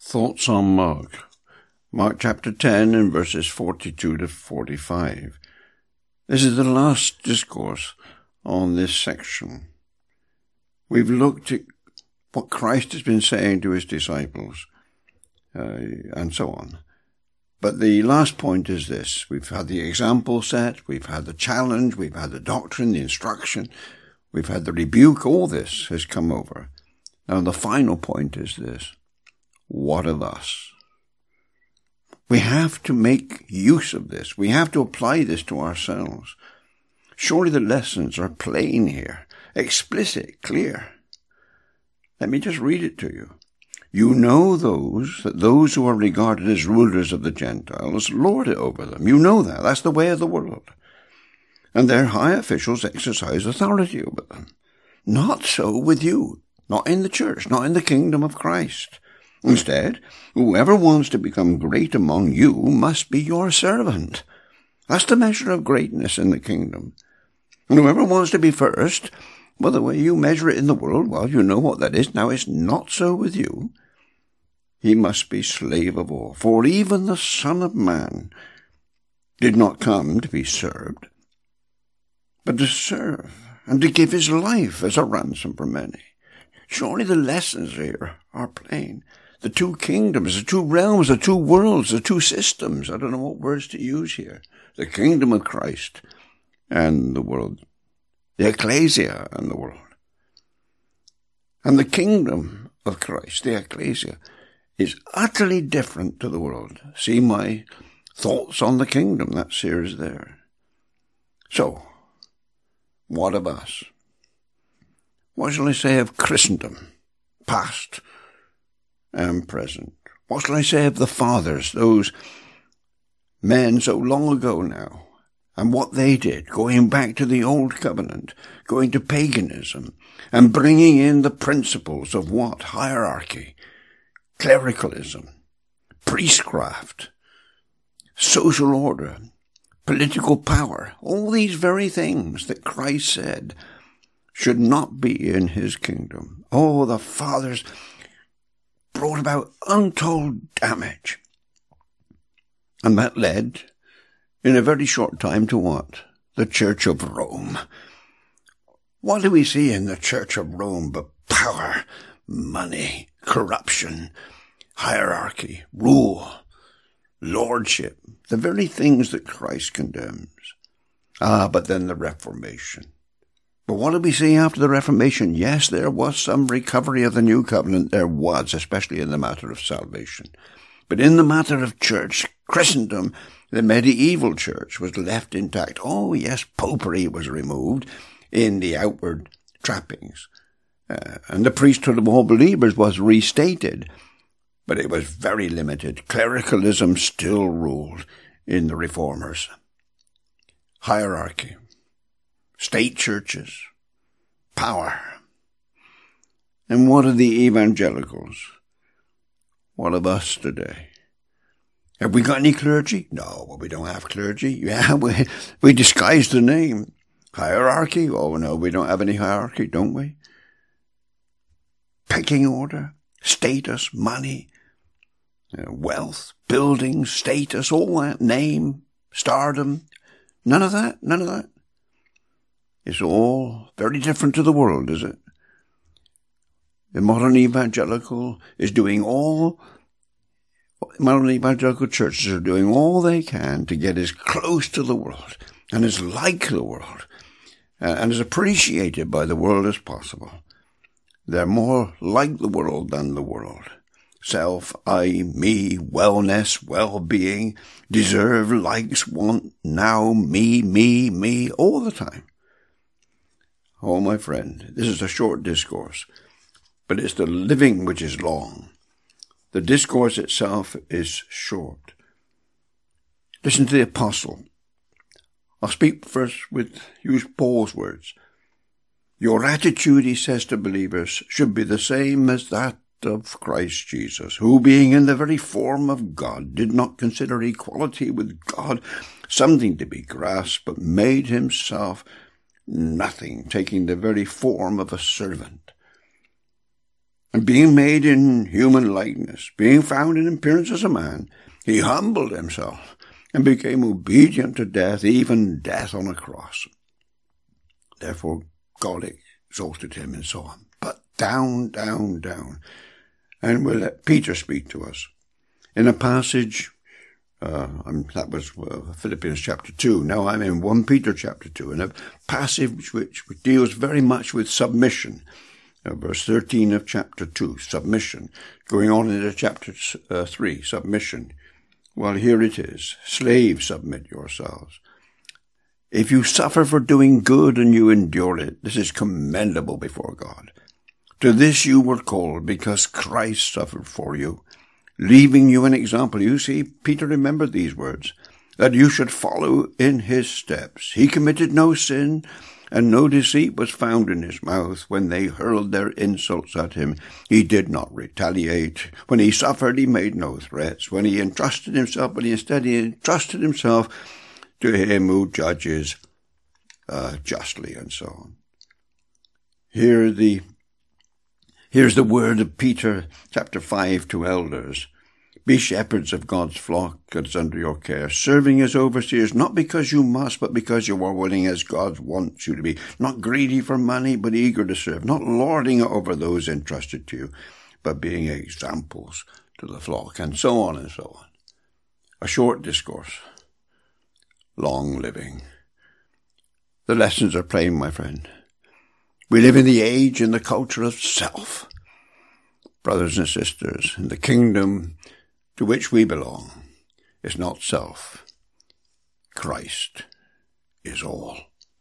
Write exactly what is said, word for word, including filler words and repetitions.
Thoughts on Mark. Mark chapter ten and verses forty-two to forty-five. This is the last discourse on this section. We've looked at what Christ has been saying to his disciples, uh, and so on. But the last point is this. We've had the example set, we've had the challenge, we've had the doctrine, the instruction, we've had the rebuke. All this has come over. Now the final point is this. What of us? We have to make use of this. We have to apply this to ourselves. Surely the lessons are plain here, explicit, clear. Let me just read it to you. You know those, that those who are regarded as rulers of the Gentiles lord it over them. You know that. That's the way of the world. And their high officials exercise authority over them. Not so with you. Not in the church. Not in the kingdom of Christ. Instead, whoever wants to become great among you must be your servant. That's the measure of greatness in the kingdom. And whoever wants to be first, well, the way you measure it in the world, well, you know what that is. Now, it's not so with you. He must be slave of all. For even the Son of Man did not come to be served, but to serve and to give his life as a ransom for many. Surely the lessons here are plain. The two kingdoms, the two realms, the two worlds, the two systems. I don't know what words to use here. The kingdom of Christ and the world. The ecclesia and the world. And the kingdom of Christ, the ecclesia, is utterly different to the world. See my thoughts on the kingdom. That series there. So, what of us? What shall I say of Christendom, past and present? What shall I say of the fathers, those men so long ago now, and what they did, going back to the old covenant, going to paganism, and bringing in the principles of what? Hierarchy, clericalism, priestcraft, social order, political power, all these very things that Christ said should not be in his kingdom. Oh, the fathers brought about untold damage. And that led, in a very short time, to what? The Church of Rome. What do we see in the Church of Rome but power, money, corruption, hierarchy, rule, lordship, the very things that Christ condemns? Ah, but then the Reformation. But what did we see after the Reformation? Yes, there was some recovery of the New Covenant. There was, especially in the matter of salvation. But in the matter of church, Christendom, the medieval church was left intact. Oh, yes, popery was removed in the outward trappings. Uh, and the priesthood of all believers was restated. But it was very limited. Clericalism still ruled in the reformers. Hierarchy. State churches, power. And what of the evangelicals? What of us today? Have we got any clergy? No, well, we don't have clergy. Yeah, we, we disguise the name. Hierarchy? Oh, no, we don't have any hierarchy, don't we? Pecking order, status, money, uh, wealth, buildings, status, all that, name, stardom. None of that, none of that. It's all very different to the world, is it? The modern evangelical is doing all, modern evangelical churches are doing all they can to get as close to the world and as like the world and as appreciated by the world as possible. They're more like the world than the world. Self, I, me, wellness, well-being, deserve, likes, want, now, me, me, me, all the time. Oh, my friend, this is a short discourse, but it's the living which is long. The discourse itself is short. Listen to the apostle. I'll speak first with, use Paul's words. Your attitude, he says to believers, should be the same as that of Christ Jesus, who being in the very form of God, did not consider equality with God something to be grasped, but made himself nothing, taking the very form of a servant, And being made in human likeness, being found in appearance as a man, he humbled himself and became obedient to death, even death on a cross. Therefore God exalted him and so on. But down, down, down. And we'll let Peter speak to us. In a passage, uh, that was uh, Philippians chapter two. Now I'm in First Peter chapter two, in a passage which deals very much with submission. Uh, verse thirteen of chapter two, submission. Going on into chapter uh, three, submission. Well, here it is. Slaves, submit yourselves. If you suffer for doing good and you endure it, this is commendable before God. To this you were called, because Christ suffered for you, leaving you an example. You see, Peter remembered these words, that you should follow in his steps. He committed no sin, and no deceit was found in his mouth. When they hurled their insults at him, he did not retaliate. When he suffered, he made no threats. When he entrusted himself, but instead he entrusted himself to him who judges uh, justly, and so on. Here the Here's the word of Peter, chapter five, to elders. Be shepherds of God's flock that is under your care, serving as overseers, not because you must, but because you are willing, as God wants you to be. Not greedy for money, but eager to serve. Not lording it over those entrusted to you, but being examples to the flock, and so on and so on. A short discourse. Long living. The lessons are plain, my friend. We live in the age and the culture of self. Brothers and sisters, in the kingdom to which we belong is not self. Christ is all.